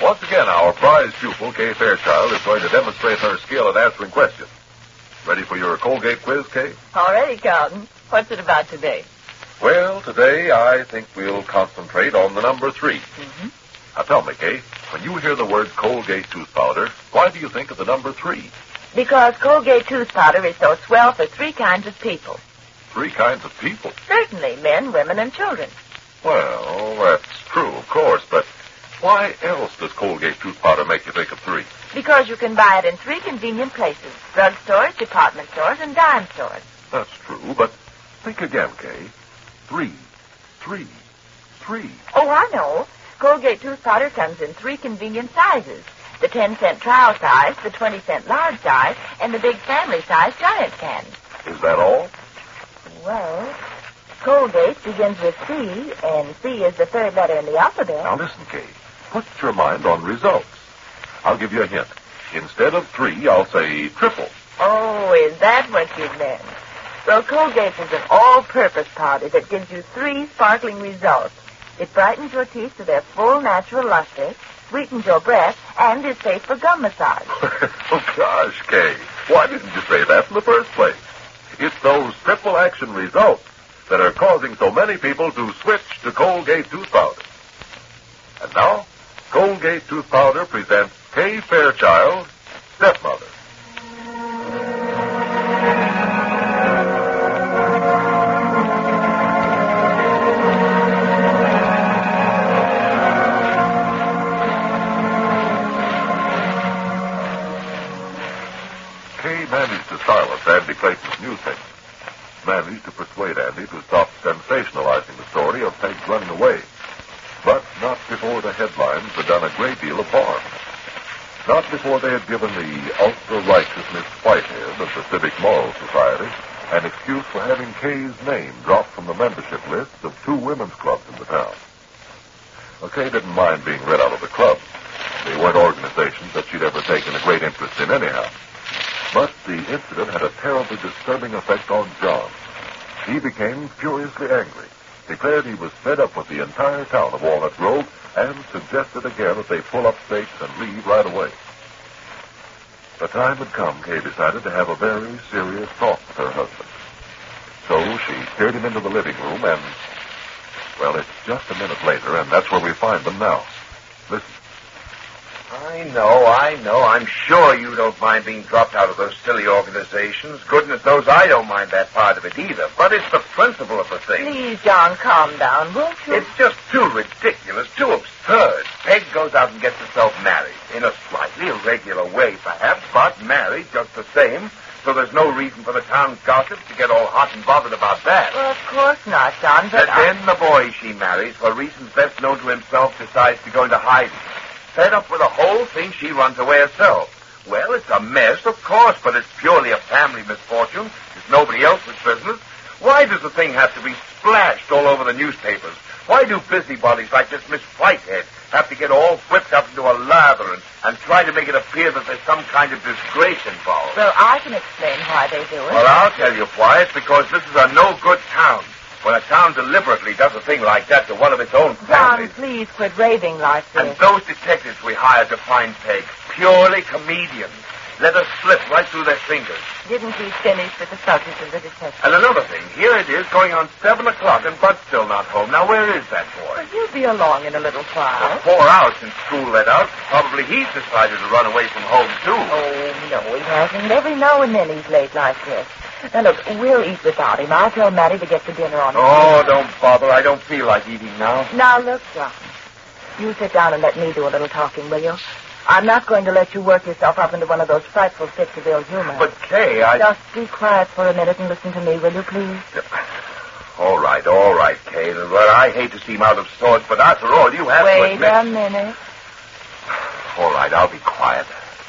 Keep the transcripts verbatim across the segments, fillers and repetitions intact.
Once again, our prize pupil, Kay Fairchild, is going to demonstrate her skill at answering questions. Ready for your Colgate quiz, Kay? All ready, Carlton. What's it about today? Well, today I think we'll concentrate on the number three. Mm-hmm. Now tell me, Kay, when you hear the word Colgate tooth powder, why do you think of the number three? Because Colgate tooth powder is so swell for three kinds of people. Three kinds of people? Certainly, men, women, and children. Well, that's true, of course, but why else does Colgate tooth powder make you think of three? Because you can buy it in three convenient places. Drugstores, department stores, and dime stores. That's true, but think again, Kay. Three, three, three. Oh, I know. Colgate tooth powder comes in three convenient sizes. The ten-cent trial size, the twenty-cent large size, and the big family size giant can. Is that all? Well, Colgate begins with C, and C is the third letter in the alphabet. Now listen, Kay. Put your mind on results. I'll give you a hint. Instead of three, I'll say triple. Oh, is that what you meant? Well, Colgate is an all-purpose powder that gives you three sparkling results. It brightens your teeth to their full natural luster, sweetens your breath, and is safe for gum massage. Oh, gosh, Kay. Why didn't you say that in the first place? It's those triple action results that are causing so many people to switch to Colgate tooth powder. And now, Colgate tooth powder presents Kay Fairchild, Stepmother. Kay managed to silence Andy Clayton's newspaper. Managed to persuade Andy to stop sensationalizing the story of Peg's running away. But not before the headlines had done a great deal of harm. Not before they had given the ultra-righteous Miss Whitehead of the Civic Moral Society an excuse for having Kay's name dropped from the membership list of two women's clubs in the town. Well, Kay didn't mind being read out of the clubs. They weren't organizations that she'd ever taken a great interest in anyhow. But the incident had a terribly disturbing effect on John. He became furiously angry, declared he was fed up with the entire town of Walnut Grove, and suggested again that they pull up stakes and leave right away. The time had come, Kay decided, to have a very serious talk with her husband. So she steered him into the living room and, well, it's just a minute later, and that's where we find them now. Listen. I know, I know. I'm sure you don't mind being dropped out of those silly organizations. Goodness knows I don't mind that part of it either. But it's the principle of the thing. Please, John, calm down, won't you? It's just too ridiculous, too absurd. Peg goes out and gets herself married. In a slightly irregular way, perhaps, but married just the same. So there's no reason for the town gossip to get all hot and bothered about that. Well, of course not, John, but And then the boy she marries, for reasons best known to himself, decides to go into hiding. Fed up with the whole thing, she runs away herself. Well, it's a mess, of course, but it's purely a family misfortune. It's nobody else's business. Why does the thing have to be splashed all over the newspapers? Why do busybodies like this Miss Whitehead have to get all whipped up into a lather and, and try to make it appear that there's some kind of disgrace involved? Well, I can explain why they do it. Well, I'll tell you why. It's because this is a no-good town. When a town deliberately does a thing like that to one of its own John, families... please quit raving like this. And those detectives we hired to find Peg, purely comedians, let us slip right through their fingers. Didn't he finish with the subject of the detective? And another thing, here it is going on seven o'clock and Bud's still not home. Now, where is that boy? Well, he'll be along in a little For while. four hours since school let out, probably he's decided to run away from home, too. Oh, no, he hasn't. Every now and then he's late like this. Now, look, we'll eat without him. I'll tell Mattie to get the dinner on. Oh, don't bother. I don't feel like eating now. Now, look, John. You sit down and let me do a little talking, will you? I'm not going to let you work yourself up into one of those frightful fits of ill humor. But, Kay, I... Just be quiet for a minute and listen to me, will you, please? All right, all right, Kay. Well, I hate to seem out of sorts, but after all, you have Wait to admit... a minute. All right, I'll be quiet.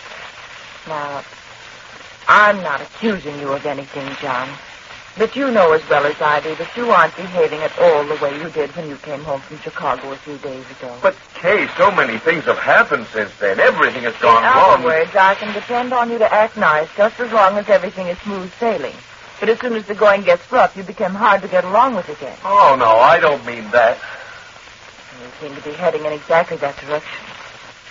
Now, I'm not accusing you of anything, John. But you know as well as I do that you aren't behaving at all the way you did when you came home from Chicago a few days ago. But, Kay, so many things have happened since then. Everything has gone In wrong. other words, I can depend on you to act nice just as long as everything is smooth sailing. But as soon as the going gets rough, you become hard to get along with again. Oh, no, I don't mean that. You seem to be heading in exactly that direction.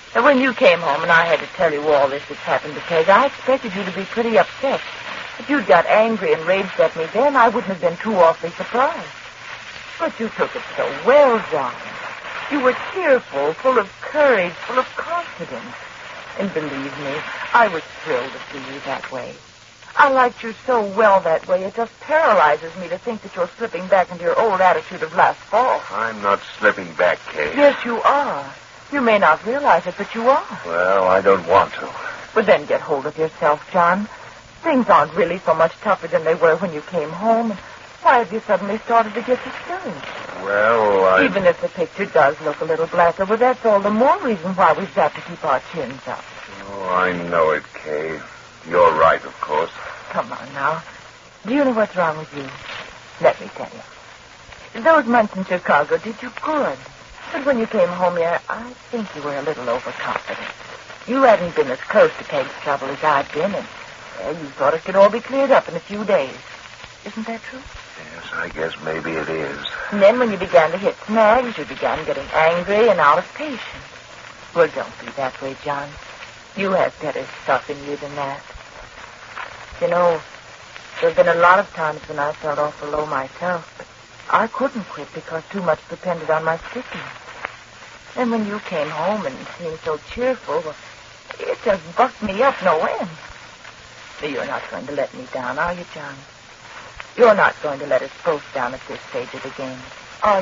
And when you came home and I had to tell you all this that's happened to Peg, I expected you to be pretty upset. If you'd got angry and raged at me then, I wouldn't have been too awfully surprised. But you took it so well, John. You were cheerful, full of courage, full of confidence. And believe me, I was thrilled to see you that way. I liked you so well that way, it just paralyzes me to think that you're slipping back into your old attitude of last fall. I'm not slipping back, Kay. Yes, you are. You may not realize it, but you are. Well, I don't want to. But then get hold of yourself, John. Things aren't really so much tougher than they were when you came home. Why have you suddenly started to get discouraged? Well, I... Even if the picture does look a little blacker, well, that's all the more reason why we've got to keep our chins up. Oh, I know it, Kay. You're right, of course. Come on now. Do you know what's wrong with you? Let me tell you. Those months in Chicago did you good. But when you came home here, I think you were a little overconfident. You hadn't been as close to Peg's trouble as I'd been, and well, you thought it could all be cleared up in a few days. Isn't that true? Yes, I guess maybe it is. And then when you began to hit snags, you began getting angry and out of patience. Well, don't be that way, John. You have better stuff in you than that. You know, there have been a lot of times when I felt awful low myself, but I couldn't quit because too much depended on my sticking. And when you came home and seemed so cheerful, well, it just bucked me up no end. You're not going to let me down, are you, John? You're not going to let us both down at this stage of the game, are you?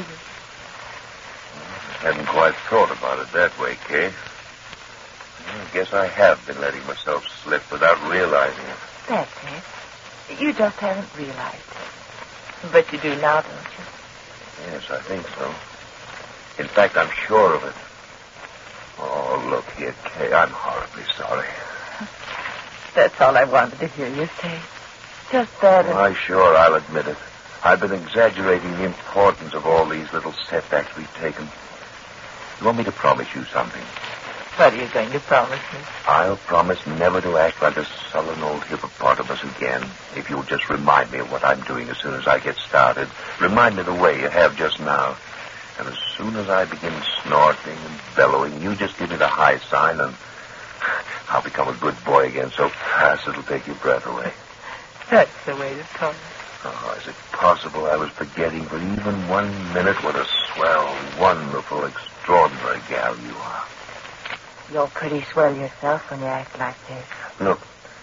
I hadn't quite thought about it that way, Kay. I guess I have been letting myself slip without realizing it. That's it. You just haven't realized it. But you do now, don't you? Yes, I think so. In fact, I'm sure of it. Oh, look here, Kay. I'm horribly sorry. That's all I wanted to hear you say. Just that. And... Why, sure, I'll admit it. I've been exaggerating the importance of all these little setbacks we've taken. You want me to promise you something? What are you going to promise me? I'll promise never to act like a sullen old hippopotamus again if you'll just remind me of what I'm doing as soon as I get started. Remind me the way you have just now. And as soon as I begin snorting and bellowing, you just give me the high sign and I'll become a good boy again so fast it'll take your breath away. That's the way to talk. Oh, is it possible I was forgetting for even one minute what a swell, wonderful, extraordinary gal you are? You're pretty swell yourself when you act like this. Look,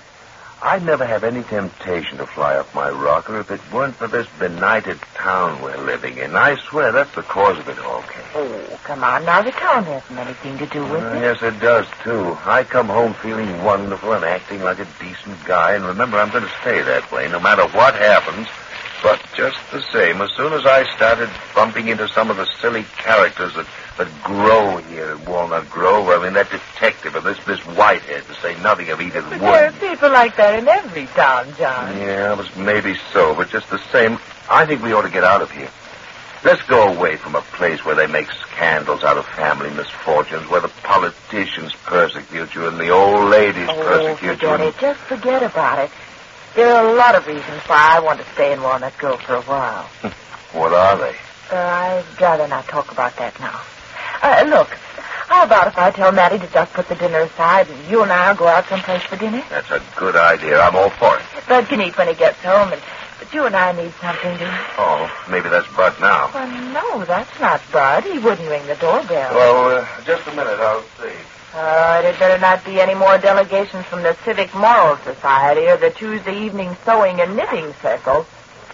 I'd never have any temptation to fly up my rocker if it weren't for this benighted town we're living in. I swear that's the cause of it all, Kay. Oh, come on now. The town hasn't anything to do with Uh, it. yes, it does, too. I come home feeling wonderful and acting like a decent guy, and remember, I'm going to stay that way no matter what happens. But just the same, as soon as I started bumping into some of the silly characters that, that grow here at Walnut Grove, I mean, that detective and this Miss Whitehead, to say nothing of Edith But Wood. there are people like that in every town, John. Yeah, it was maybe so, but just the same, I think we ought to get out of here. Let's go away from a place where they make scandals out of family misfortunes, where the politicians persecute you and the old ladies Oh, persecute you. forget and- it. Just forget about it. There are a lot of reasons why I want to stay in Walnut Grove for a while. What are they? Uh, I'd rather not talk about that now. Uh, look, how about if I tell Mattie to just put the dinner aside and you and I'll go out someplace for dinner? That's a good idea. I'm all for it. Bud can eat when he gets home, and but you and I need something to... Oh, maybe that's Bud now. Well, no, that's not Bud. He wouldn't ring the doorbell. Well, uh, just a minute, I'll see. Uh, it had better not be any more delegations from the Civic Moral Society or the Tuesday evening sewing and knitting circle.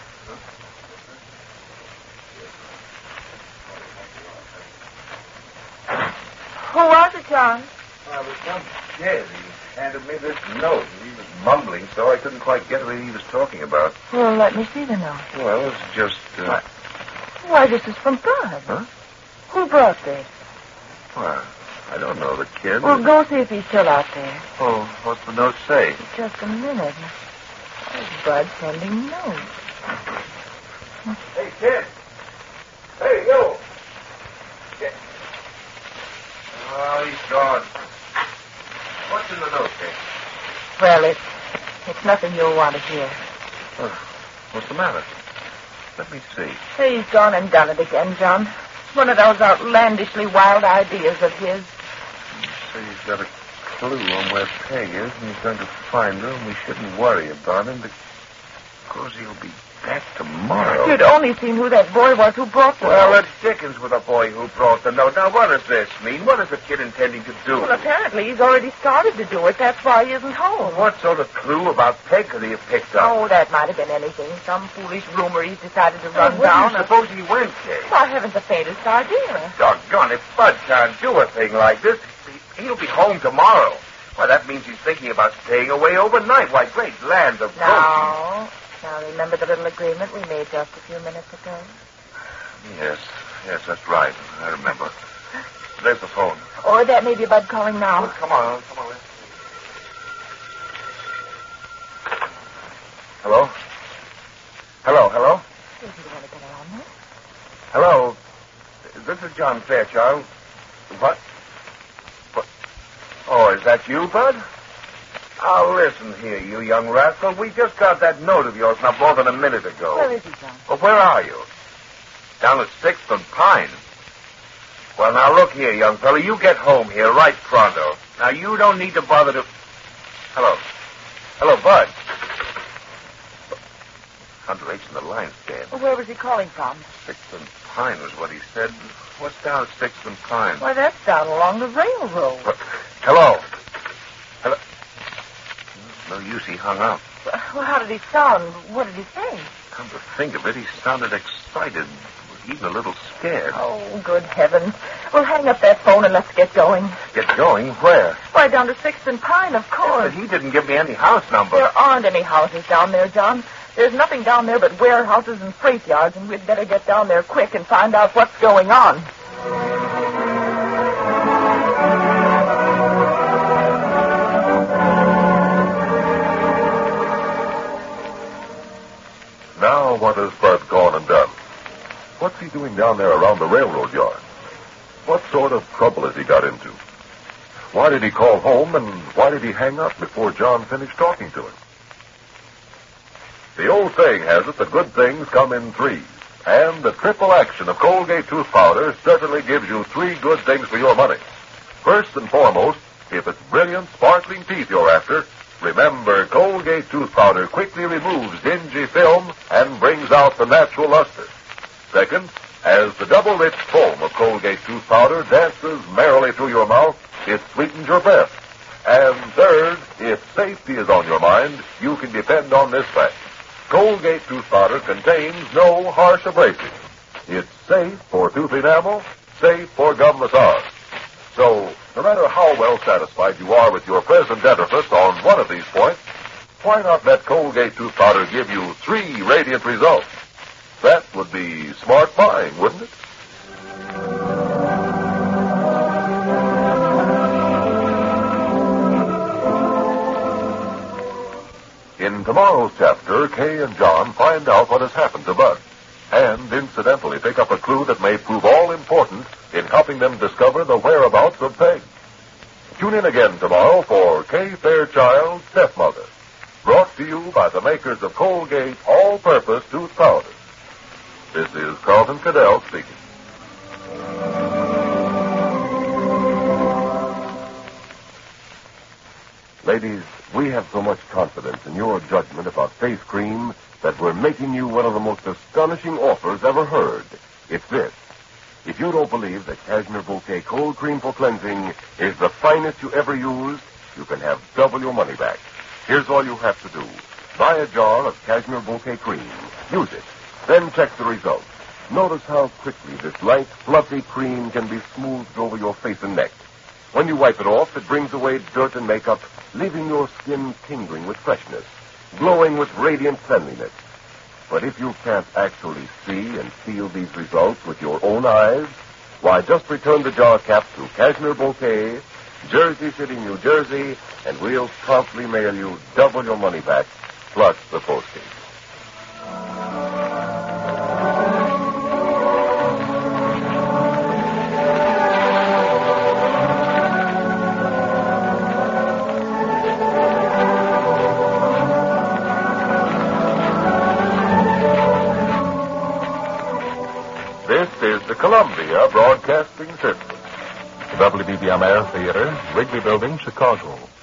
Who was it, John? I was some kid. He handed me this note. He was mumbling, so I couldn't quite get what he was talking about. Well, let me see the note. Well, it's just... Uh, Why, this is from Bud. Huh? Who brought this? well, I don't know the kid. Well, go see if he's still out there. Oh, what's the note say? Just a minute. Oh, Bud sending notes. Hey, kid. Hey, you. Kid. Oh, he's gone. What's in the note, kid? Well, it's, it's nothing you'll want to hear. Oh, what's the matter? Let me see. He's gone and done it again, John. One of those outlandishly wild ideas of his. says he's got a clue on where Peg is, and he's going to find her, and we shouldn't worry about him because he'll be back tomorrow. You'd only seen who that boy was who brought the Well, note. it's Dickens with the boy who brought the note. Now, what does this mean? What is the kid intending to do? Well, apparently he's already started to do it. That's why he isn't home. What sort of clue about Peg could he have picked up? Oh, that might have been anything. Some foolish rumor he's decided to Well, run where down. do you suppose he went, Kay? I haven't the faintest idea. Doggone, if Bud can't do a thing like this, he- he'll be home tomorrow. Well, that means he's thinking about staying away overnight. Why, great land of Now, now remember the little agreement we made just a few minutes ago? Yes, yes, that's right. I remember. There's the phone. Or that may be Bud calling now. Oh, come on, come on. Hello? Hello, hello? Isn't there anything on there? Hello? This is John Fairchild. What? What? Oh, is that you, Bud? Oh, listen here, you young rascal. We just got that note of yours not more than a minute ago. Where is he, John? Well, where are you? Down at Sixth and Pine. Well, now, look here, young fella. You get home here right pronto. Now, you don't need to bother to... Hello. Hello, Bud. Hunter H. in the line's dead. Well, where was he calling from? Sixth and Pine was what he said. What's down at Sixth and Pine? Why, that's down along the railroad. What? Hello. Hello. No use, he hung up. Well, how did he sound? What did he say? Come to think of it, he sounded excited, even a little scared. Oh, good heavens. Well, hang up that phone and let's get going. Get going? Where? Why, down to Sixth and Pine, of course. But he didn't give me any house number. There aren't any houses down there, John. There's nothing down there but warehouses and freight yards, and we'd better get down there quick and find out what's going on. Now, what has Bud gone and done? What's he doing down there around the railroad yard? What sort of trouble has he got into? Why did he call home, and why did he hang up before John finished talking to him? The old saying has it that good things come in threes, and the triple action of Colgate tooth powder certainly gives you three good things for your money. First and foremost, if it's brilliant, sparkling teeth you're after, remember Colgate tooth powder quickly removes dingy film and brings out the natural luster. Second, as the double-rich foam of Colgate tooth powder dances merrily through your mouth, it sweetens your breath. And third, if safety is on your mind, you can depend on this fact. Colgate tooth powder contains no harsh abrasives. It's safe for tooth enamel, safe for gum massage. So, no matter how well satisfied you are with your present dentifrice on one of these points, why not let Colgate tooth powder give you three radiant results? That would be smart buying, wouldn't it? In tomorrow's chapter, Kay and John find out what has happened to Bud, and incidentally pick up a clue that may prove all important in helping them discover the whereabouts of Peg. Tune in again tomorrow for Kay Fairchild's Stepmother, brought to you by the makers of Colgate All-Purpose Tooth Powder. This is Carlton Cadell speaking. Ladies, we have so much confidence in your judgment about face cream that we're making you one of the most astonishing offers ever heard. It's this. If you don't believe that Cashmere Bouquet Cold Cream for Cleansing is the finest you ever used, you can have double your money back. Here's all you have to do. Buy a jar of Cashmere Bouquet Cream. Use it. Then check the results. Notice how quickly this light, fluffy cream can be smoothed over your face and neck. When you wipe it off, it brings away dirt and makeup, leaving your skin tingling with freshness, glowing with radiant cleanliness. But if you can't actually see and feel these results with your own eyes, why, just return the jar cap to Cashmere Bouquet, Jersey City, New Jersey, and we'll promptly mail you double your money back, plus the postage. This is the Columbia Broadcasting System. W B B M Air Theater, Wrigley Building, Chicago.